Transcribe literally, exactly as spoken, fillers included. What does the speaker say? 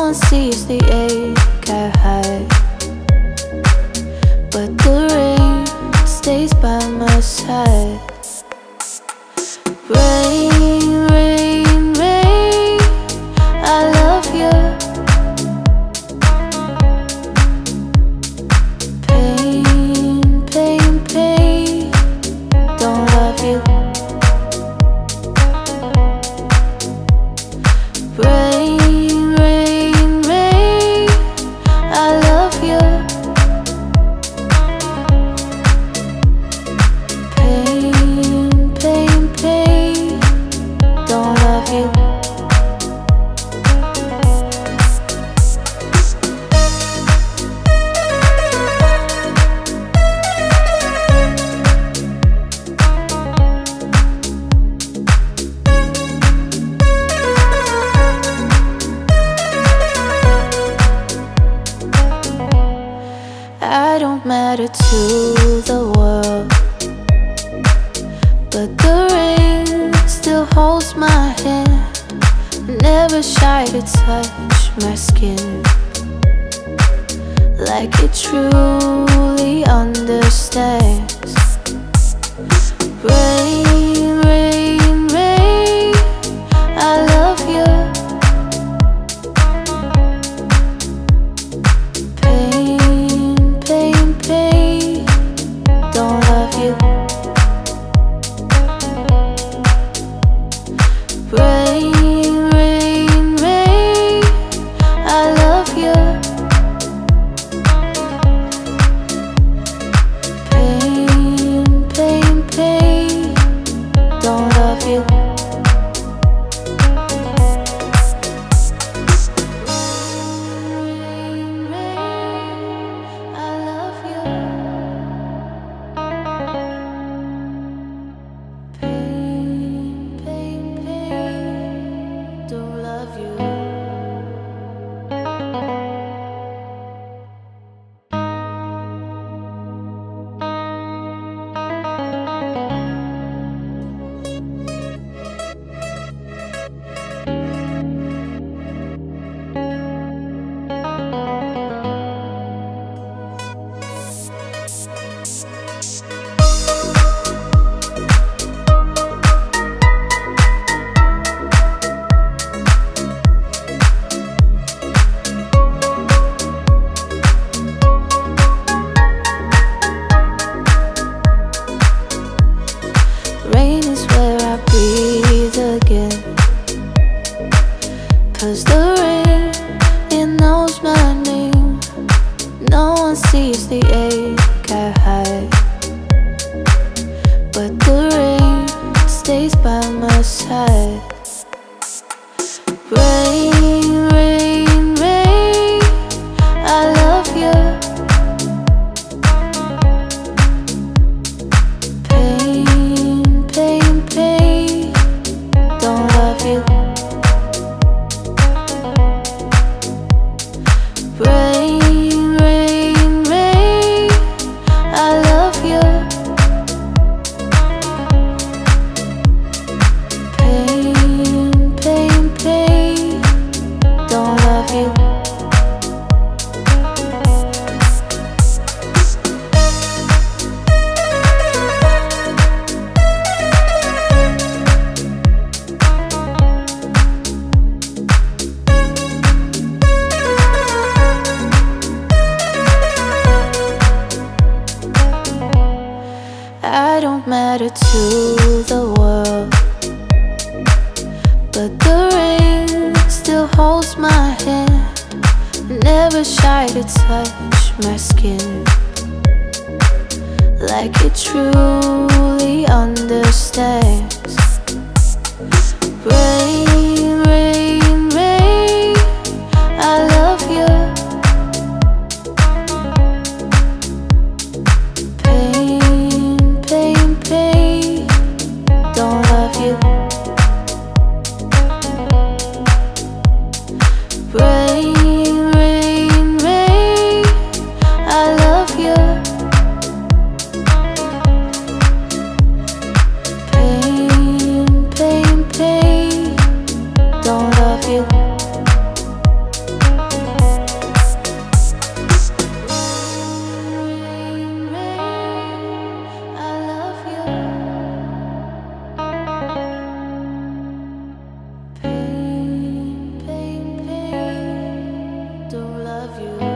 one sees the ache I hide, but the rain stays by my side. Rain, rain, rain, I love you. Pain, pain, pain, don't love you. Rain, rain, rain, I love you. Pain, pain, pain, don't love you. I don't matter to the world, but the rain still holds my hand. Never shy to touch my skin, like it truly understands. Rain, rain, rain, I love you. Pain, pain, pain, don't love you. Rain, rain, rain, I love you. Pain, pain, pain, don't love you. Rain, rain, I love you. Pain, pain, pain, don't love you. Rain is where I breathe again, 'cause the rain, it knows my name. No one sees the ache I hide, but the rain stays by my side. Rain, rain, rain, I love you. Pain, pain, pain, don't love you. Rain, rain, rain, I love you. Pain, pain, pain, don't love you. I don't matter to the world, but the rain still holds my hand. Never shy to touch my skin, like it truly understands. Rain, rain, rain, I love you. Pain, pain, pain, don't love you. Rain, rain, rain, I love you. Pain, pain, pain, don't love you. love you.